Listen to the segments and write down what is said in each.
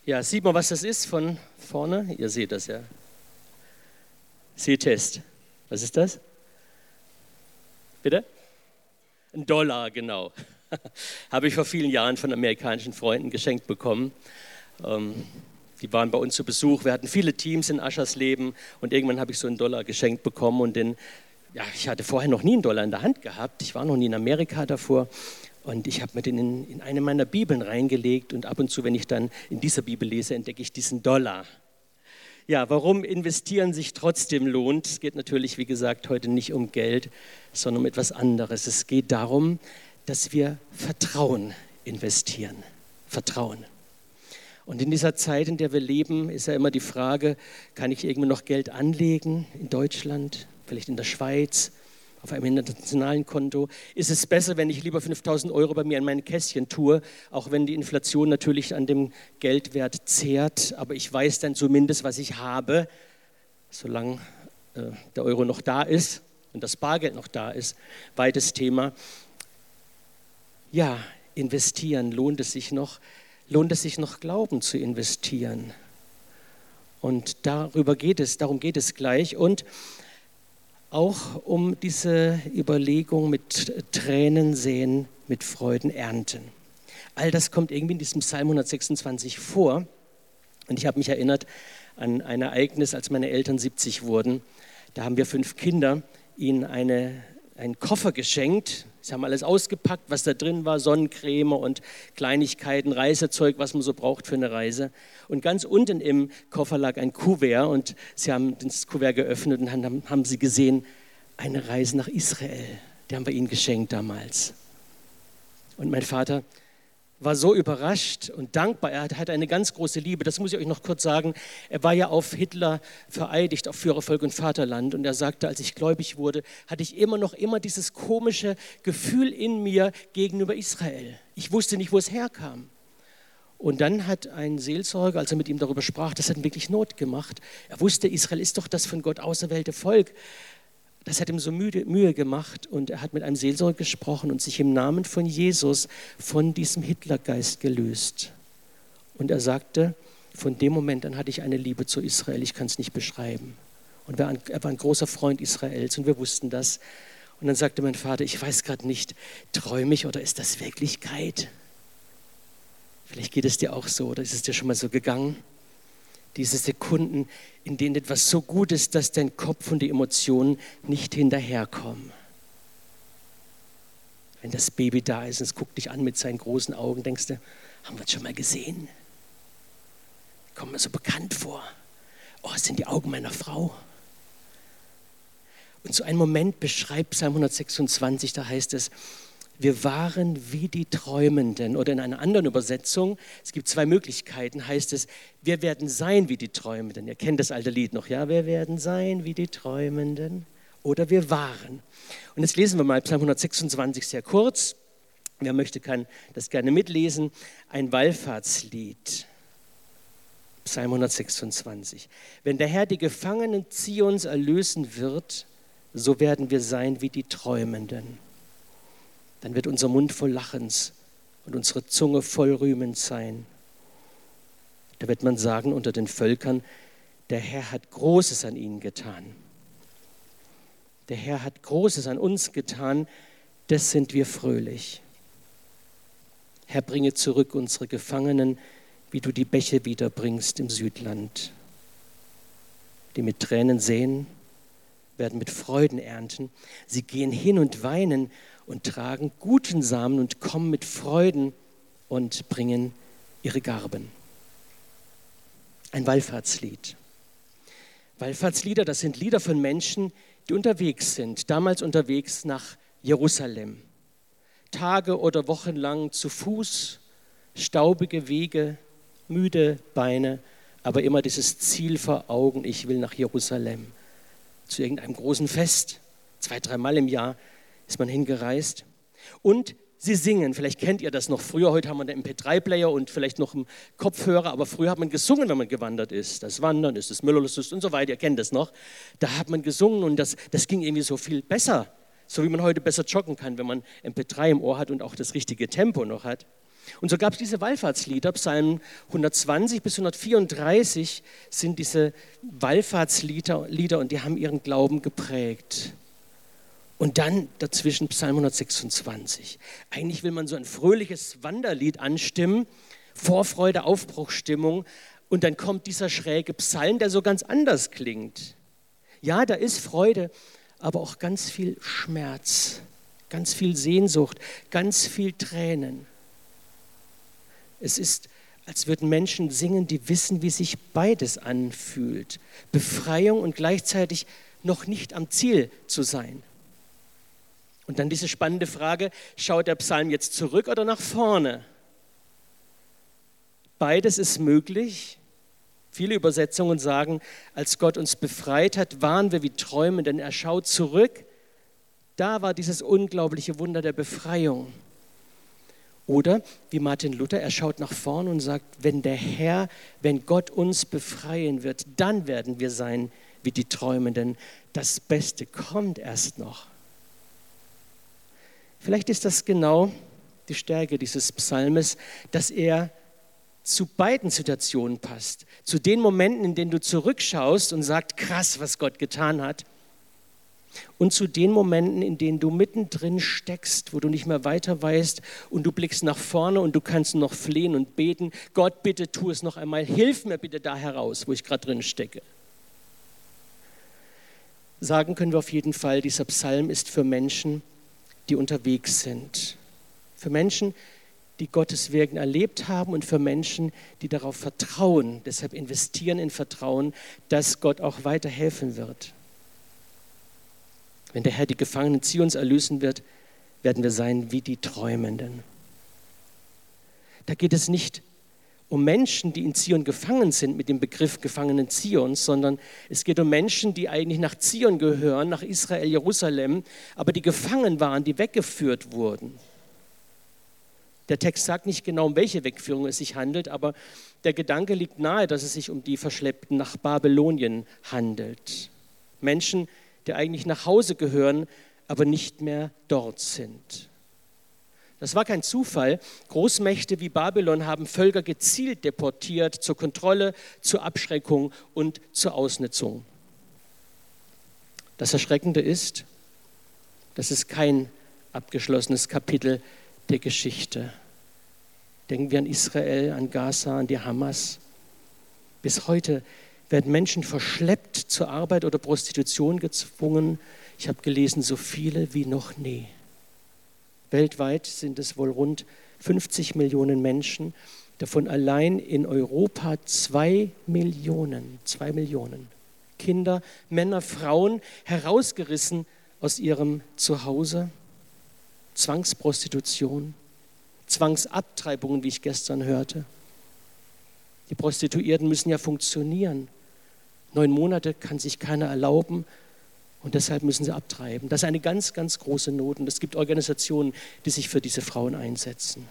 Ja, sieht man, was das ist von vorne? Ihr seht das ja. Sehtest. Was ist das? Bitte? Ein Dollar, genau. Habe ich vor vielen Jahren von amerikanischen Freunden geschenkt bekommen. Die waren bei uns zu Besuch. Wir hatten viele Teams in Aschersleben und irgendwann habe ich so einen Dollar geschenkt bekommen. Und ich hatte vorher noch nie einen Dollar in der Hand gehabt. Ich war noch nie in Amerika davor. Und ich habe mir den in eine meiner Bibeln reingelegt. Und ab und zu, wenn ich dann in dieser Bibel lese, entdecke ich diesen Dollar. Ja, warum investieren sich trotzdem lohnt? Es geht natürlich, wie gesagt, heute nicht um Geld, sondern um etwas anderes. Es geht darum, dass wir Vertrauen investieren. Vertrauen. Und in dieser Zeit, in der wir leben, ist ja immer die Frage, kann ich irgendwo noch Geld anlegen in Deutschland, vielleicht in der Schweiz, auf einem internationalen Konto? Ist es besser, wenn ich lieber 5.000 Euro bei mir in mein Kästchen tue, auch wenn die Inflation natürlich an dem Geldwert zehrt, aber ich weiß dann zumindest, was ich habe, solange der Euro noch da ist und das Bargeld noch da ist. Weites Thema. Ja, investieren, lohnt es sich noch Glauben zu investieren? Und darum geht es gleich. Und auch um diese Überlegung mit Tränen säen, mit Freuden ernten. All das kommt irgendwie in diesem Psalm 126 vor. Und ich habe mich erinnert an ein Ereignis, als meine Eltern 70 wurden. Da haben wir 5 Kinder ihnen einen Koffer geschenkt. Sie haben alles ausgepackt, was da drin war, Sonnencreme und Kleinigkeiten, Reisezeug, was man so braucht für eine Reise. Und ganz unten im Koffer lag ein Kuvert und sie haben das Kuvert geöffnet und dann haben sie gesehen, eine Reise nach Israel. Die haben wir ihnen geschenkt damals. Und mein Vater war so überrascht und dankbar. Er hatte eine ganz große Liebe. Das muss ich euch noch kurz sagen. Er war ja auf Hitler vereidigt, auf Führer, Volk und Vaterland. Und er sagte, als ich gläubig wurde, hatte ich immer dieses komische Gefühl in mir gegenüber Israel. Ich wusste nicht, wo es herkam. Und dann hat ein Seelsorger, als er mit ihm darüber sprach, das hat ihm wirklich Not gemacht. Er wusste, Israel ist doch das von Gott auserwählte Volk. Das hat ihm so Mühe gemacht und er hat mit einem Seelsorger gesprochen und sich im Namen von Jesus von diesem Hitlergeist gelöst. Und er sagte, von dem Moment an hatte ich eine Liebe zu Israel, ich kann es nicht beschreiben. Und er war ein großer Freund Israels und wir wussten das. Und dann sagte mein Vater, ich weiß gerade nicht, träume ich oder ist das Wirklichkeit? Vielleicht geht es dir auch so oder ist es dir schon mal so gegangen? Diese Sekunden, in denen etwas so gut ist, dass dein Kopf und die Emotionen nicht hinterherkommen. Wenn das Baby da ist und es guckt dich an mit seinen großen Augen, denkst du, haben wir es schon mal gesehen? Kommt mir so bekannt vor. Oh, es sind die Augen meiner Frau. Und so einen Moment beschreibt Psalm 126, da heißt es, wir waren wie die Träumenden. Oder in einer anderen Übersetzung, es gibt 2 Möglichkeiten, heißt es, wir werden sein wie die Träumenden. Ihr kennt das alte Lied noch, ja? Wir werden sein wie die Träumenden. Oder wir waren. Und jetzt lesen wir mal Psalm 126 sehr kurz. Wer möchte, kann das gerne mitlesen. Ein Wallfahrtslied. Psalm 126. Wenn der Herr die Gefangenen Zions erlösen wird, so werden wir sein wie die Träumenden. Dann wird unser Mund voll Lachens und unsere Zunge voll Rühmens sein. Da wird man sagen unter den Völkern, der Herr hat Großes an ihnen getan. Der Herr hat Großes an uns getan, des sind wir fröhlich. Herr, bringe zurück unsere Gefangenen, wie du die Bäche wiederbringst im Südland. Die mit Tränen säen, werden mit Freuden ernten. Sie gehen hin und weinen und tragen guten Samen und kommen mit Freuden und bringen ihre Garben. Ein Wallfahrtslied. Wallfahrtslieder, das sind Lieder von Menschen, die unterwegs sind, damals unterwegs nach Jerusalem. Tage oder Wochen lang zu Fuß, staubige Wege, müde Beine, aber immer dieses Ziel vor Augen, ich will nach Jerusalem. Zu irgendeinem großen Fest, 2-3 Mal im Jahr ist man hingereist. Und sie singen, vielleicht kennt ihr das noch früher, heute haben wir einen MP3-Player und vielleicht noch einen Kopfhörer, aber früher hat man gesungen, wenn man gewandert ist. Das Wandern ist das Müllerlust und so weiter, ihr kennt das noch. Da hat man gesungen und das ging irgendwie so viel besser, so wie man heute besser joggen kann, wenn man MP3 im Ohr hat und auch das richtige Tempo noch hat. Und so gab es diese Wallfahrtslieder, Psalm 120 bis 134 sind diese Wallfahrtslieder und die haben ihren Glauben geprägt. Und dann dazwischen Psalm 126. Eigentlich will man so ein fröhliches Wanderlied anstimmen, Vorfreude, Aufbruchsstimmung. Und dann kommt dieser schräge Psalm, der so ganz anders klingt. Ja, da ist Freude, aber auch ganz viel Schmerz, ganz viel Sehnsucht, ganz viel Tränen. Es ist, als würden Menschen singen, die wissen, wie sich beides anfühlt. Befreiung und gleichzeitig noch nicht am Ziel zu sein. Und dann diese spannende Frage, schaut der Psalm jetzt zurück oder nach vorne? Beides ist möglich. Viele Übersetzungen sagen, als Gott uns befreit hat, waren wir wie Träume, denn er schaut zurück. Da war dieses unglaubliche Wunder der Befreiung. Oder wie Martin Luther, er schaut nach vorne und sagt, wenn Gott uns befreien wird, dann werden wir sein wie die Träumenden. Das Beste kommt erst noch. Vielleicht ist das genau die Stärke dieses Psalmes, dass er zu beiden Situationen passt. Zu den Momenten, in denen du zurückschaust und sagst, krass, was Gott getan hat. Und zu den Momenten, in denen du mittendrin steckst, wo du nicht mehr weiter weißt und du blickst nach vorne und du kannst noch flehen und beten. Gott, bitte tu es noch einmal. Hilf mir bitte da heraus, wo ich gerade drin stecke. Sagen können wir auf jeden Fall, dieser Psalm ist für Menschen, die unterwegs sind. Für Menschen, die Gottes Wirken erlebt haben und für Menschen, die darauf vertrauen, deshalb investieren in Vertrauen, dass Gott auch weiterhelfen wird. Wenn der Herr die Gefangenen Zions erlösen wird, werden wir sein wie die Träumenden. Da geht es nicht um Menschen, die in Zion gefangen sind mit dem Begriff Gefangenen Zions, sondern es geht um Menschen, die eigentlich nach Zion gehören, nach Israel, Jerusalem, aber die gefangen waren, die weggeführt wurden. Der Text sagt nicht genau, um welche Wegführung es sich handelt, aber der Gedanke liegt nahe, dass es sich um die Verschleppten nach Babylonien handelt. Menschen, die eigentlich nach Hause gehören, aber nicht mehr dort sind. Das war kein Zufall. Großmächte wie Babylon haben Völker gezielt deportiert zur Kontrolle, zur Abschreckung und zur Ausnutzung. Das Erschreckende ist, das ist kein abgeschlossenes Kapitel der Geschichte. Denken wir an Israel, an Gaza, an die Hamas. Bis heute werden Menschen verschleppt zur Arbeit oder Prostitution gezwungen. Ich habe gelesen, so viele wie noch nie. Weltweit sind es wohl rund 50 Millionen Menschen, davon allein in Europa 2 Millionen. 2 Millionen. Kinder, Männer, Frauen herausgerissen aus ihrem Zuhause. Zwangsprostitution, Zwangsabtreibungen, wie ich gestern hörte. Die Prostituierten müssen ja funktionieren. 9 Monate kann sich keiner erlauben und deshalb müssen sie abtreiben. Das ist eine ganz, ganz große Not und es gibt Organisationen, die sich für diese Frauen einsetzen.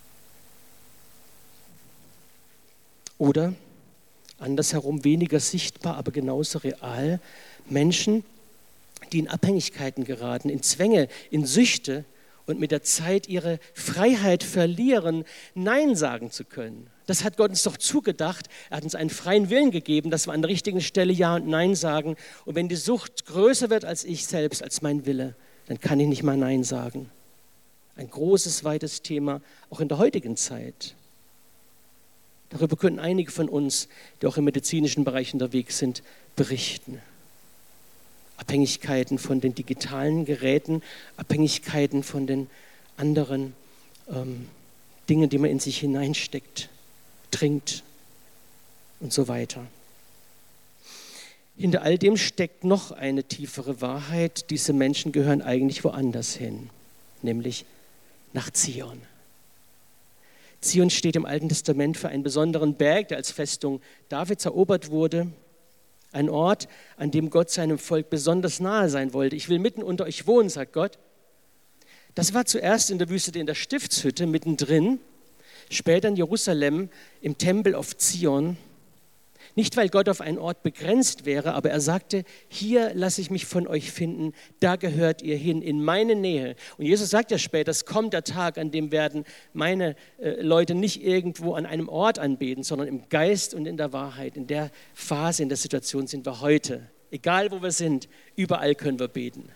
Oder andersherum, weniger sichtbar, aber genauso real, Menschen, die in Abhängigkeiten geraten, in Zwänge, in Süchte und mit der Zeit ihre Freiheit verlieren, Nein sagen zu können. Das hat Gott uns doch zugedacht. Er hat uns einen freien Willen gegeben, dass wir an der richtigen Stelle Ja und Nein sagen. Und wenn die Sucht größer wird als ich selbst, als mein Wille, dann kann ich nicht mal Nein sagen. Ein großes, weites Thema, auch in der heutigen Zeit. Darüber können einige von uns, die auch im medizinischen Bereich unterwegs sind, berichten. Abhängigkeiten von den digitalen Geräten, Abhängigkeiten von den anderen Dingen, die man in sich hineinsteckt, trinkt und so weiter. Hinter all dem steckt noch eine tiefere Wahrheit. Diese Menschen gehören eigentlich woanders hin, nämlich nach Zion. Zion steht im Alten Testament für einen besonderen Berg, der als Festung Davids erobert wurde. Ein Ort, an dem Gott seinem Volk besonders nahe sein wollte. Ich will mitten unter euch wohnen, sagt Gott. Das war zuerst in der Wüste in der Stiftshütte mittendrin, später in Jerusalem im Tempel auf Zion. Nicht, weil Gott auf einen Ort begrenzt wäre, aber er sagte, hier lasse ich mich von euch finden, da gehört ihr hin, in meine Nähe. Und Jesus sagt ja später, es kommt der Tag, an dem werden meine Leute nicht irgendwo an einem Ort anbeten, sondern im Geist und in der Wahrheit. In der Phase, in der Situation sind wir heute. Egal, wo wir sind, überall können wir beten.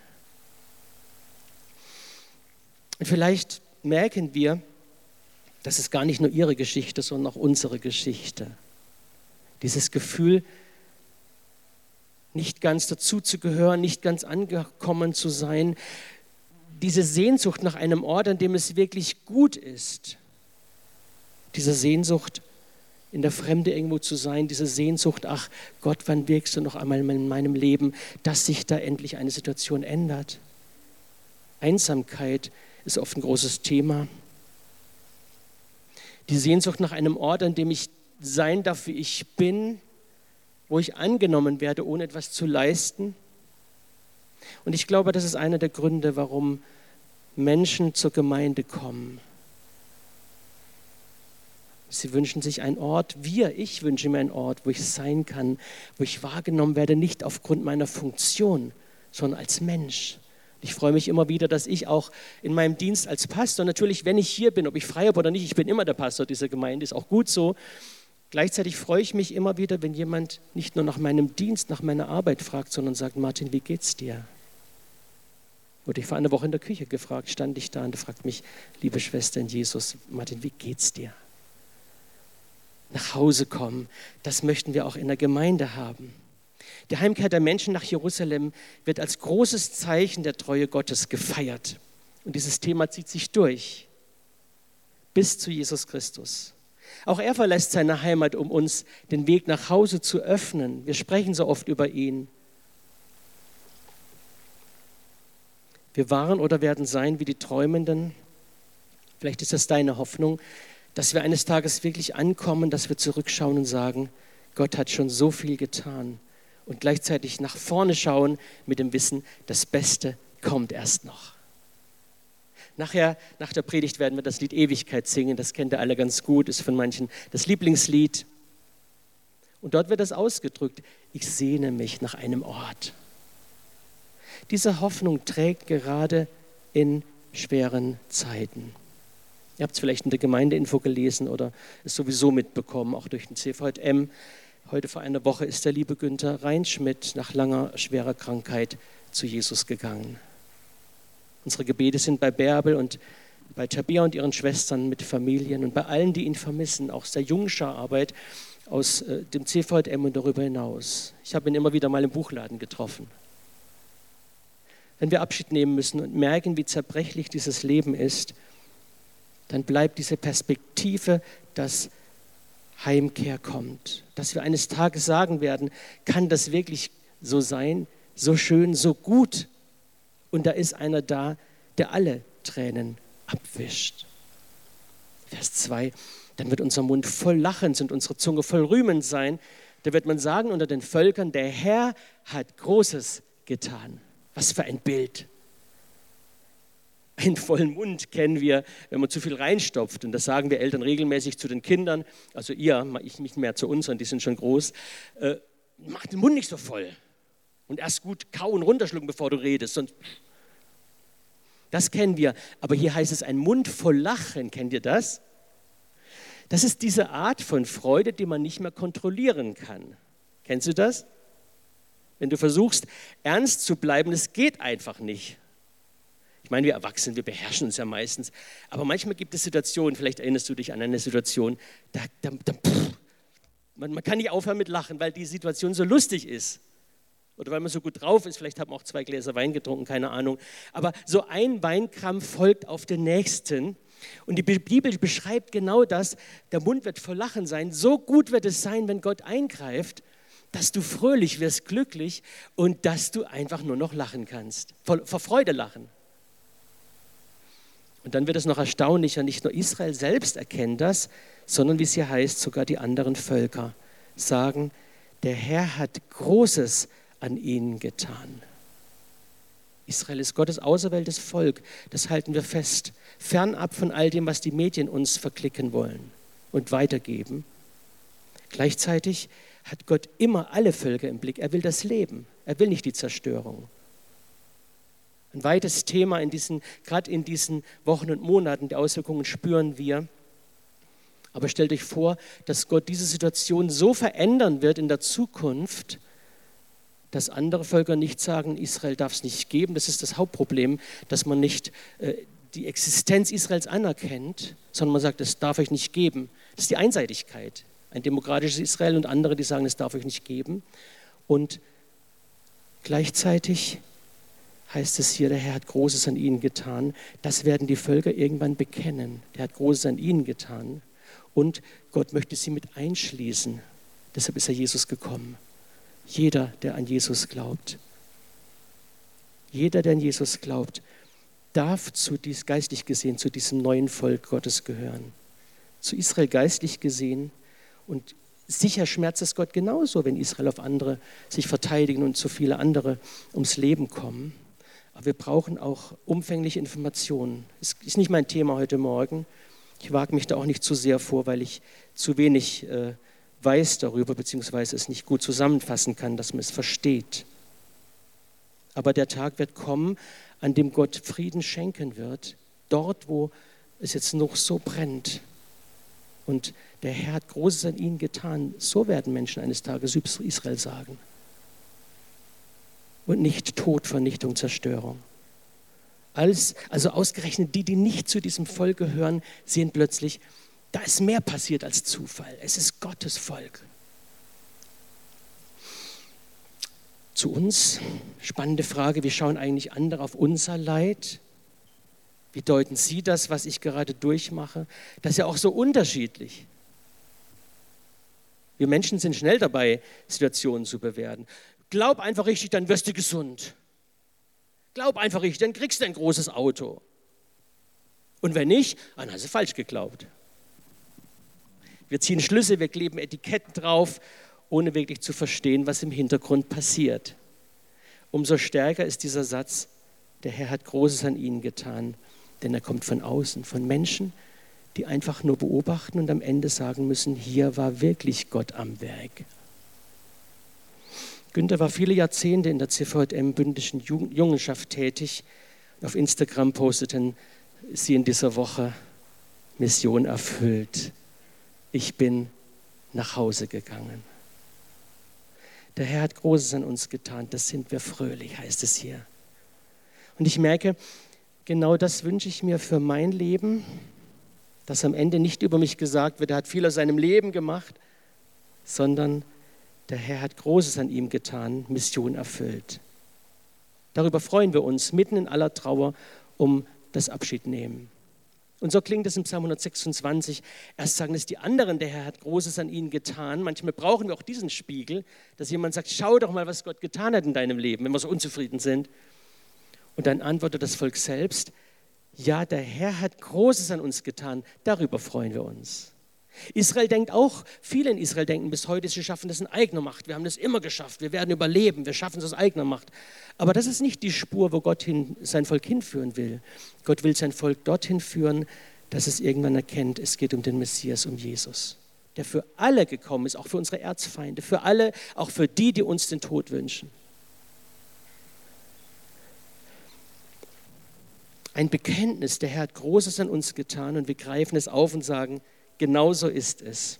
Und vielleicht merken wir, das ist gar nicht nur ihre Geschichte, sondern auch unsere Geschichte. Dieses Gefühl, nicht ganz dazuzugehören, nicht ganz angekommen zu sein. Diese Sehnsucht nach einem Ort, an dem es wirklich gut ist. Diese Sehnsucht, in der Fremde irgendwo zu sein. Diese Sehnsucht, ach Gott, wann wirkst du noch einmal in meinem Leben, dass sich da endlich eine Situation ändert. Einsamkeit ist oft ein großes Thema. Die Sehnsucht nach einem Ort, an dem ich sein darf, wie ich bin, wo ich angenommen werde, ohne etwas zu leisten. Und ich glaube, das ist einer der Gründe, warum Menschen zur Gemeinde kommen. Sie wünschen sich einen Ort, ich wünsche mir einen Ort, wo ich sein kann, wo ich wahrgenommen werde, nicht aufgrund meiner Funktion, sondern als Mensch. Ich freue mich immer wieder, dass ich auch in meinem Dienst als Pastor, natürlich, wenn ich hier bin, ob ich frei habe oder nicht, ich bin immer der Pastor dieser Gemeinde, ist auch gut so. Gleichzeitig freue ich mich immer wieder, wenn jemand nicht nur nach meinem Dienst, nach meiner Arbeit fragt, sondern sagt, Martin, wie geht's dir? Wurde ich vor einer Woche in der Küche gefragt, stand ich da und fragt mich, liebe Schwester in Jesus, Martin, wie geht's dir? Nach Hause kommen, das möchten wir auch in der Gemeinde haben. Die Heimkehr der Menschen nach Jerusalem wird als großes Zeichen der Treue Gottes gefeiert. Und dieses Thema zieht sich durch bis zu Jesus Christus. Auch er verlässt seine Heimat, um uns den Weg nach Hause zu öffnen. Wir sprechen so oft über ihn. Wir waren oder werden sein wie die Träumenden. Vielleicht ist das deine Hoffnung, dass wir eines Tages wirklich ankommen, dass wir zurückschauen und sagen, Gott hat schon so viel getan. Und gleichzeitig nach vorne schauen mit dem Wissen, das Beste kommt erst noch. Nachher, nach der Predigt werden wir das Lied Ewigkeit singen, das kennt ihr alle ganz gut, ist von manchen das Lieblingslied. Und dort wird das ausgedrückt, ich sehne mich nach einem Ort. Diese Hoffnung trägt gerade in schweren Zeiten. Ihr habt es vielleicht in der Gemeindeinfo gelesen oder es sowieso mitbekommen, auch durch den CVM. Heute vor einer Woche ist der liebe Günther Reinschmidt nach langer, schwerer Krankheit zu Jesus gegangen. Unsere Gebete sind bei Bärbel und bei Tabia und ihren Schwestern mit Familien und bei allen, die ihn vermissen, auch aus der Jungschararbeit, aus dem CVM und darüber hinaus. Ich habe ihn immer wieder mal im Buchladen getroffen. Wenn wir Abschied nehmen müssen und merken, wie zerbrechlich dieses Leben ist, dann bleibt diese Perspektive, dass Heimkehr kommt. Dass wir eines Tages sagen werden, kann das wirklich so sein, so schön, so gut? Und da ist einer da, der alle Tränen abwischt. Vers 2, dann wird unser Mund voll Lachens und unsere Zunge voll Rühmens sein. Da wird man sagen unter den Völkern, der Herr hat Großes getan. Was für ein Bild. Einen vollen Mund kennen wir, wenn man zu viel reinstopft. Und das sagen wir Eltern regelmäßig zu den Kindern. Also ihr, ich nicht mehr zu uns, und die sind schon groß. Mach den Mund nicht so voll. Und erst gut kauen, runterschlucken, bevor du redest. Das kennen wir. Aber hier heißt es ein Mund voll Lachen. Kennt ihr das? Das ist diese Art von Freude, die man nicht mehr kontrollieren kann. Kennst du das? Wenn du versuchst, ernst zu bleiben, das geht einfach nicht. Ich meine, wir Erwachsenen, wir beherrschen uns ja meistens. Aber manchmal gibt es Situationen, vielleicht erinnerst du dich an eine Situation, man kann nicht aufhören mit Lachen, weil die Situation so lustig ist. Oder weil man so gut drauf ist, vielleicht hat man auch 2 Gläser Wein getrunken, keine Ahnung. Aber so ein Weinkrampf folgt auf den nächsten. Und die Bibel beschreibt genau das, der Mund wird voll Lachen sein. So gut wird es sein, wenn Gott eingreift, dass du fröhlich wirst, glücklich und dass du einfach nur noch lachen kannst. Vor Freude lachen. Und dann wird es noch erstaunlicher, nicht nur Israel selbst erkennt das, sondern wie es hier heißt, sogar die anderen Völker sagen, der Herr hat Großes an ihnen getan. Israel ist Gottes auserwähltes Volk, das halten wir fest, fernab von all dem, was die Medien uns verklicken wollen und weitergeben. Gleichzeitig hat Gott immer alle Völker im Blick. Er will das Leben, er will nicht die Zerstörung. Ein weites Thema, gerade in diesen Wochen und Monaten, die Auswirkungen spüren wir. Aber stellt euch vor, dass Gott diese Situation so verändern wird in der Zukunft, dass andere Völker nicht sagen, Israel darf es nicht geben. Das ist das Hauptproblem, dass man nicht die Existenz Israels anerkennt, sondern man sagt, es darf euch nicht geben. Das ist die Einseitigkeit. Ein demokratisches Israel und andere, die sagen, es darf euch nicht geben. Und gleichzeitig heißt es hier, der Herr hat Großes an ihnen getan. Das werden die Völker irgendwann bekennen. Der hat Großes an ihnen getan. Und Gott möchte sie mit einschließen. Deshalb ist Jesus gekommen. Jeder, der an Jesus glaubt. Jeder, der an Jesus glaubt, darf geistlich gesehen zu diesem neuen Volk Gottes gehören. Zu Israel geistlich gesehen. Und sicher schmerzt es Gott genauso, wenn Israel auf andere sich verteidigen und so viele andere ums Leben kommen. Aber wir brauchen auch umfängliche Informationen. Das ist nicht mein Thema heute Morgen. Ich wage mich da auch nicht zu sehr vor, weil ich zu wenig weiß darüber, beziehungsweise es nicht gut zusammenfassen kann, dass man es versteht. Aber der Tag wird kommen, an dem Gott Frieden schenken wird, dort, wo es jetzt noch so brennt. Und der Herr hat Großes an ihnen getan. So werden Menschen eines Tages über Israel sagen. Und nicht Tod, Vernichtung, Zerstörung. Also ausgerechnet die nicht zu diesem Volk gehören, sehen plötzlich, da ist mehr passiert als Zufall. Es ist Gottes Volk. Zu uns, spannende Frage, wie schauen eigentlich andere auf unser Leid? Wie deuten Sie das, was ich gerade durchmache? Das ist ja auch so unterschiedlich. Wir Menschen sind schnell dabei, Situationen zu bewerten. Glaub einfach richtig, dann wirst du gesund. Glaub einfach richtig, dann kriegst du ein großes Auto. Und wenn nicht, dann hast du falsch geglaubt. Wir ziehen Schlüsse, wir kleben Etiketten drauf, ohne wirklich zu verstehen, was im Hintergrund passiert. Umso stärker ist dieser Satz, der Herr hat Großes an ihnen getan, denn er kommt von außen, von Menschen, die einfach nur beobachten und am Ende sagen müssen, hier war wirklich Gott am Werk. Günther war viele Jahrzehnte in der CVJM bündischen Jungenschaft tätig. Auf Instagram posteten sie in dieser Woche, Mission erfüllt. Ich bin nach Hause gegangen. Der Herr hat Großes an uns getan, das sind wir fröhlich, heißt es hier. Und ich merke, genau das wünsche ich mir für mein Leben, dass am Ende nicht über mich gesagt wird, er hat viel aus seinem Leben gemacht, sondern der Herr hat Großes an ihm getan, Mission erfüllt. Darüber freuen wir uns mitten in aller Trauer um das Abschiednehmen. Und so klingt es im Psalm 126. Erst sagen es die anderen, der Herr hat Großes an ihnen getan. Manchmal brauchen wir auch diesen Spiegel, dass jemand sagt, schau doch mal, was Gott getan hat in deinem Leben, wenn wir so unzufrieden sind. Und dann antwortet das Volk selbst, ja, der Herr hat Großes an uns getan, darüber freuen wir uns. Israel denkt auch, viele in Israel denken bis heute, sie schaffen das in eigener Macht. Wir haben das immer geschafft, wir werden überleben, wir schaffen es aus eigener Macht. Aber das ist nicht die Spur, wo Gott sein Volk hinführen will. Gott will sein Volk dorthin führen, dass es irgendwann erkennt, es geht um den Messias, um Jesus, der für alle gekommen ist, auch für unsere Erzfeinde, für alle, auch für die uns den Tod wünschen. Ein Bekenntnis, der Herr hat Großes an uns getan und wir greifen es auf und sagen, genauso ist es.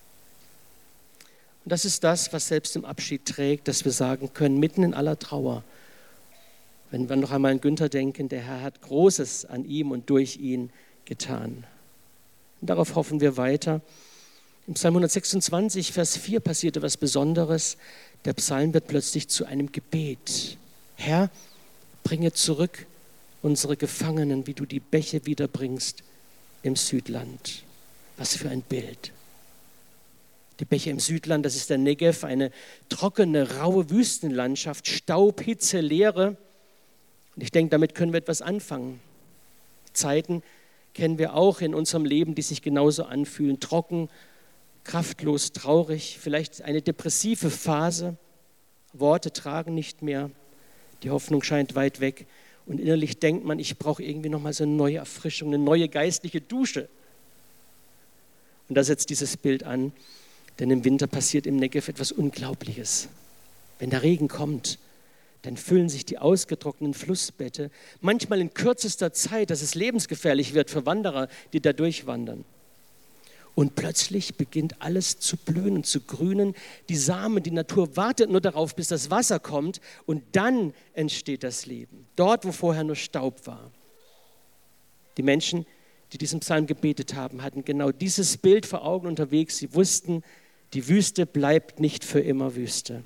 Und das ist das, was selbst im Abschied trägt, dass wir sagen können, mitten in aller Trauer, wenn wir noch einmal an Günther denken, der Herr hat Großes an ihm und durch ihn getan. Und darauf hoffen wir weiter. Im Psalm 126, Vers 4 passiert etwas Besonderes. Der Psalm wird plötzlich zu einem Gebet. Herr, bringe zurück unsere Gefangenen, wie du die Bäche wiederbringst im Südland. Was für ein Bild. Die Bäche im Südland, das ist der Negev, eine trockene, raue Wüstenlandschaft, Staub, Hitze, Leere. Und ich denke, damit können wir etwas anfangen. Zeiten kennen wir auch in unserem Leben, die sich genauso anfühlen. Trocken, kraftlos, traurig, vielleicht eine depressive Phase. Worte tragen nicht mehr. Die Hoffnung scheint weit weg. Und innerlich denkt man, ich brauche irgendwie nochmal so eine neue Erfrischung, eine neue geistliche Dusche. Und da setzt dieses Bild an. Denn im Winter passiert im Negev etwas Unglaubliches. Wenn der Regen kommt, dann füllen sich die ausgetrockneten Flussbette, manchmal in kürzester Zeit, dass es lebensgefährlich wird für Wanderer, die da durchwandern. Und plötzlich beginnt alles zu blühen und zu grünen. Die Samen, die Natur wartet nur darauf, bis das Wasser kommt und dann entsteht das Leben. Dort, wo vorher nur Staub war. Die Menschen, die diesen Psalm gebetet haben, hatten genau dieses Bild vor Augen unterwegs. Sie wussten, die Wüste bleibt nicht für immer Wüste.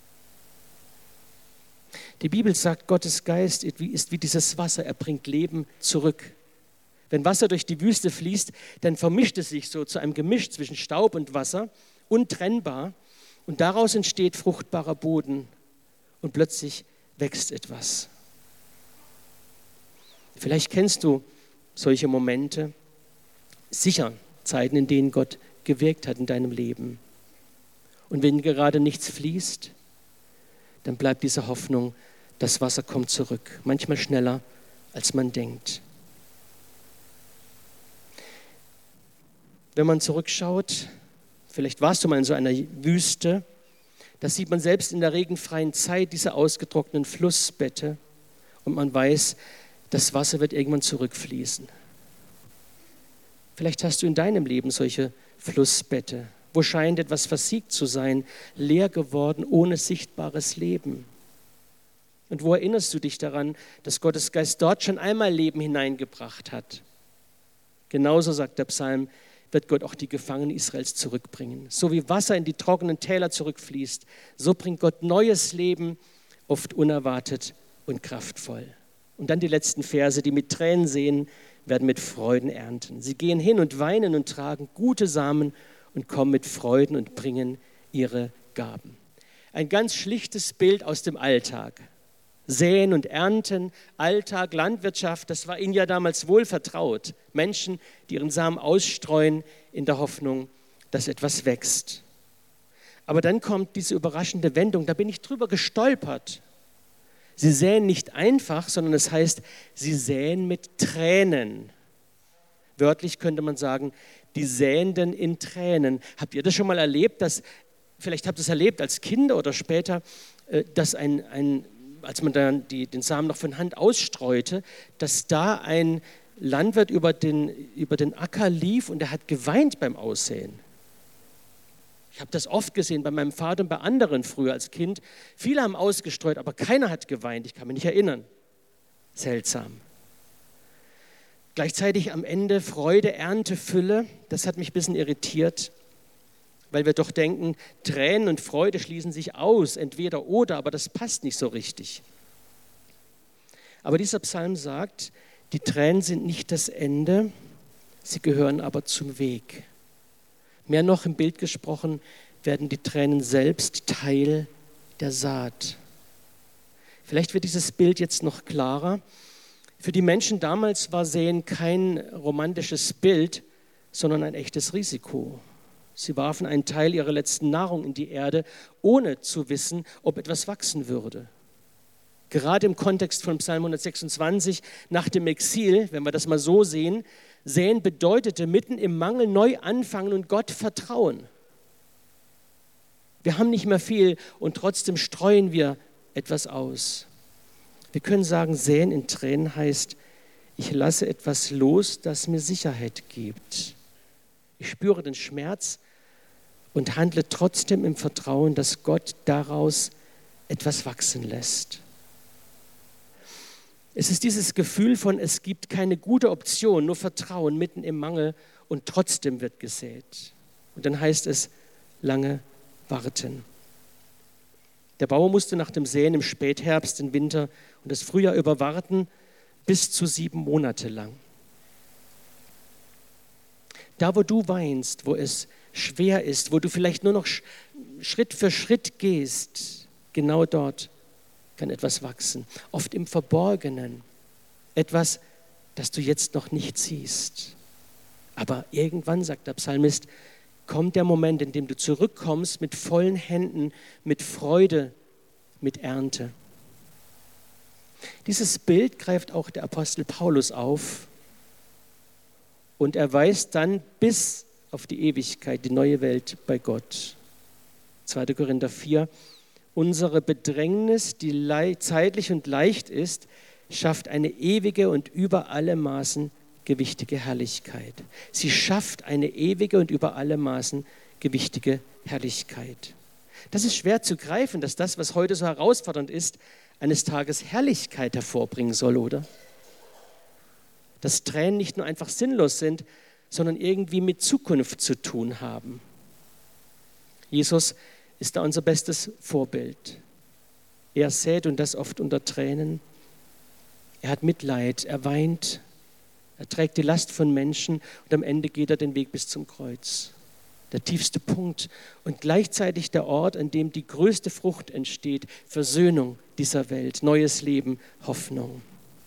Die Bibel sagt, Gottes Geist ist wie dieses Wasser, er bringt Leben zurück. Wenn Wasser durch die Wüste fließt, dann vermischt es sich so zu einem Gemisch zwischen Staub und Wasser, untrennbar. Und daraus entsteht fruchtbarer Boden und plötzlich wächst etwas. Vielleicht kennst du solche Momente, sicher Zeiten, in denen Gott gewirkt hat in deinem Leben. Und wenn gerade nichts fließt, dann bleibt diese Hoffnung, das Wasser kommt zurück, manchmal schneller, als man denkt. Wenn man zurückschaut, vielleicht warst du mal in so einer Wüste, da sieht man selbst in der regenfreien Zeit diese ausgetrockneten Flussbette und man weiß, das Wasser wird irgendwann zurückfließen. Vielleicht hast du in deinem Leben solche Flussbette, wo scheint etwas versiegt zu sein, leer geworden, ohne sichtbares Leben. Und wo erinnerst du dich daran, dass Gottes Geist dort schon einmal Leben hineingebracht hat? Genauso, sagt der Psalm, wird Gott auch die Gefangenen Israels zurückbringen. So wie Wasser in die trockenen Täler zurückfließt, so bringt Gott neues Leben, oft unerwartet und kraftvoll. Und dann die letzten Verse, die mit Tränen sehen, werden mit Freuden ernten. Sie gehen hin und weinen und tragen gute Samen und kommen mit Freuden und bringen ihre Gaben. Ein ganz schlichtes Bild aus dem Alltag. Säen und Ernten, Alltag, Landwirtschaft, das war ihnen ja damals wohl vertraut. Menschen, die ihren Samen ausstreuen in der Hoffnung, dass etwas wächst. Aber dann kommt diese überraschende Wendung, da bin ich drüber gestolpert. Sie säen nicht einfach, sondern es heißt, sie säen mit Tränen. Wörtlich könnte man sagen, die Säenden in Tränen. Habt ihr das schon mal erlebt, vielleicht habt ihr es erlebt als Kinder oder später, dass als man dann den Samen noch von Hand ausstreute, dass da ein Landwirt über den Acker lief und er hat geweint beim Aussäen. Ich habe das oft gesehen bei meinem Vater und bei anderen früher als Kind. Viele haben ausgestreut, aber keiner hat geweint. Ich kann mich nicht erinnern. Seltsam. Gleichzeitig am Ende Freude, Ernte, Fülle. Das hat mich ein bisschen irritiert, weil wir doch denken, Tränen und Freude schließen sich aus, entweder oder, aber das passt nicht so richtig. Aber dieser Psalm sagt, die Tränen sind nicht das Ende, sie gehören aber zum Weg. Mehr noch im Bild gesprochen, werden die Tränen selbst Teil der Saat. Vielleicht wird dieses Bild jetzt noch klarer. Für die Menschen damals war Säen kein romantisches Bild, sondern ein echtes Risiko. Sie warfen einen Teil ihrer letzten Nahrung in die Erde, ohne zu wissen, ob etwas wachsen würde. Gerade im Kontext von Psalm 126 nach dem Exil, wenn wir das mal so sehen, Säen bedeutete mitten im Mangel neu anfangen und Gott vertrauen. Wir haben nicht mehr viel und trotzdem streuen wir etwas aus. Wir können sagen, Säen in Tränen heißt, ich lasse etwas los, das mir Sicherheit gibt. Ich spüre den Schmerz und handle trotzdem im Vertrauen, dass Gott daraus etwas wachsen lässt. Es ist dieses Gefühl von, es gibt keine gute Option, nur Vertrauen mitten im Mangel und trotzdem wird gesät. Und dann heißt es, lange warten. Der Bauer musste nach dem Säen im Spätherbst, im Winter und das Frühjahr über warten, bis zu 7 Monate lang. Da, wo du weinst, wo es schwer ist, wo du vielleicht nur noch Schritt für Schritt gehst, genau dort kann etwas wachsen. Oft im Verborgenen. Etwas, das du jetzt noch nicht siehst. Aber irgendwann, sagt der Psalmist, kommt der Moment, in dem du zurückkommst mit vollen Händen, mit Freude, mit Ernte. Dieses Bild greift auch der Apostel Paulus auf und er weist dann bis auf die Ewigkeit, die neue Welt bei Gott. 2. Korinther 4. Unsere Bedrängnis, die zeitlich und leicht ist, schafft eine ewige und über alle Maßen gewichtige Herrlichkeit. Sie schafft eine ewige und über alle Maßen gewichtige Herrlichkeit. Das ist schwer zu greifen, dass das, was heute so herausfordernd ist, eines Tages Herrlichkeit hervorbringen soll, oder? Dass Tränen nicht nur einfach sinnlos sind, sondern irgendwie mit Zukunft zu tun haben. Jesus ist da unser bestes Vorbild. Er sät und das oft unter Tränen. Er hat Mitleid, er weint, er trägt die Last von Menschen und am Ende geht er den Weg bis zum Kreuz. Der tiefste Punkt und gleichzeitig der Ort, an dem die größte Frucht entsteht, Versöhnung dieser Welt, neues Leben, Hoffnung.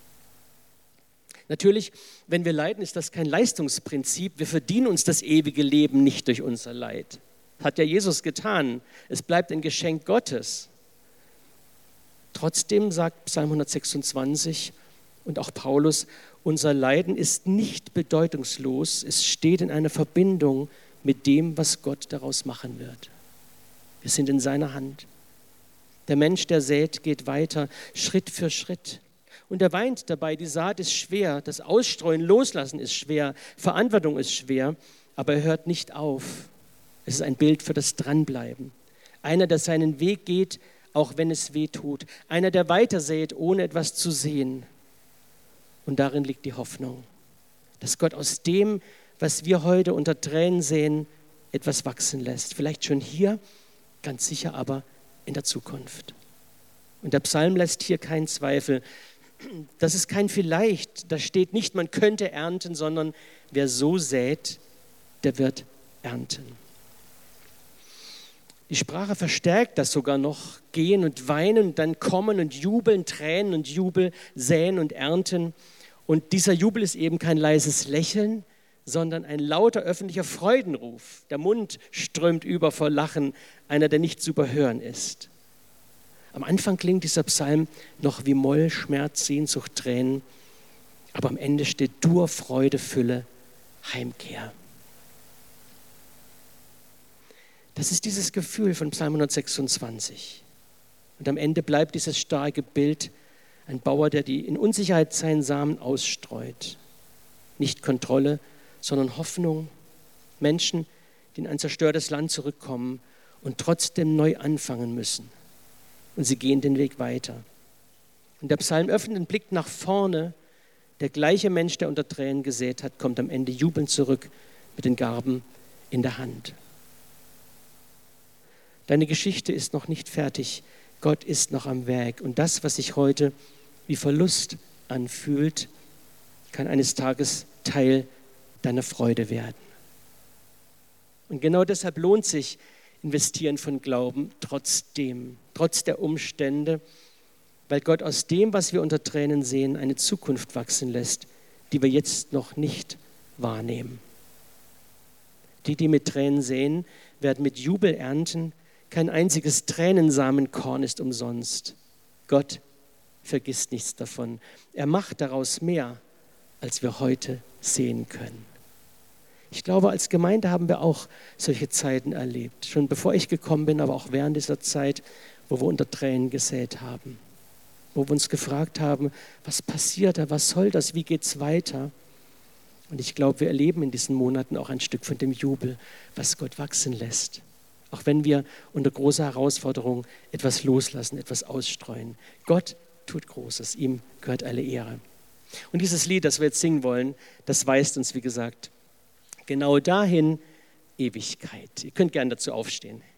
Natürlich, wenn wir leiden, ist das kein Leistungsprinzip. Wir verdienen uns das ewige Leben nicht durch unser Leid. Hat ja Jesus getan. Es bleibt ein Geschenk Gottes. Trotzdem sagt Psalm 126 und auch Paulus, unser Leiden ist nicht bedeutungslos. Es steht in einer Verbindung mit dem, was Gott daraus machen wird. Wir sind in seiner Hand. Der Mensch, der sät, geht weiter, Schritt für Schritt. Und er weint dabei, die Saat ist schwer, das Ausstreuen, Loslassen ist schwer, Verantwortung ist schwer, aber er hört nicht auf. Es ist ein Bild für das Dranbleiben. Einer, der seinen Weg geht, auch wenn es weh tut. Einer, der weiter sät, ohne etwas zu sehen. Und darin liegt die Hoffnung, dass Gott aus dem, was wir heute unter Tränen sehen, etwas wachsen lässt. Vielleicht schon hier, ganz sicher aber in der Zukunft. Und der Psalm lässt hier keinen Zweifel. Das ist kein Vielleicht. Da steht nicht, man könnte ernten, sondern wer so sät, der wird ernten. Die Sprache verstärkt das sogar noch. Gehen und weinen und dann kommen und jubeln, Tränen und Jubel, säen und ernten. Und dieser Jubel ist eben kein leises Lächeln, sondern ein lauter öffentlicher Freudenruf. Der Mund strömt über vor Lachen, einer, der nicht zu überhören ist. Am Anfang klingt dieser Psalm noch wie Moll, Schmerz, Sehnsucht, Tränen, aber am Ende steht Dur, Freude, Fülle, Heimkehr. Das ist dieses Gefühl von Psalm 126. Und am Ende bleibt dieses starke Bild, ein Bauer, der in Unsicherheit seinen Samen ausstreut. Nicht Kontrolle, sondern Hoffnung. Menschen, die in ein zerstörtes Land zurückkommen und trotzdem neu anfangen müssen. Und sie gehen den Weg weiter. Und der Psalm öffnet den Blick nach vorne. Der gleiche Mensch, der unter Tränen gesät hat, kommt am Ende jubelnd zurück mit den Garben in der Hand. Deine Geschichte ist noch nicht fertig. Gott ist noch am Werk. Und das, was sich heute wie Verlust anfühlt, kann eines Tages Teil deiner Freude werden. Und genau deshalb lohnt sich Investieren von Glauben trotzdem, trotz der Umstände, weil Gott aus dem, was wir unter Tränen sehen, eine Zukunft wachsen lässt, die wir jetzt noch nicht wahrnehmen. Die mit Tränen säen, werden mit Jubel ernten. Kein einziges Tränensamenkorn ist umsonst. Gott vergisst nichts davon. Er macht daraus mehr, als wir heute sehen können. Ich glaube, als Gemeinde haben wir auch solche Zeiten erlebt. Schon bevor ich gekommen bin, aber auch während dieser Zeit, wo wir unter Tränen gesät haben. Wo wir uns gefragt haben, was passiert da, was soll das, wie geht es weiter? Und ich glaube, wir erleben in diesen Monaten auch ein Stück von dem Jubel, was Gott wachsen lässt. Auch wenn wir unter großer Herausforderung etwas loslassen, etwas ausstreuen. Gott tut Großes, ihm gehört alle Ehre. Und dieses Lied, das wir jetzt singen wollen, das weist uns, wie gesagt, genau dahin Ewigkeit. Ihr könnt gerne dazu aufstehen.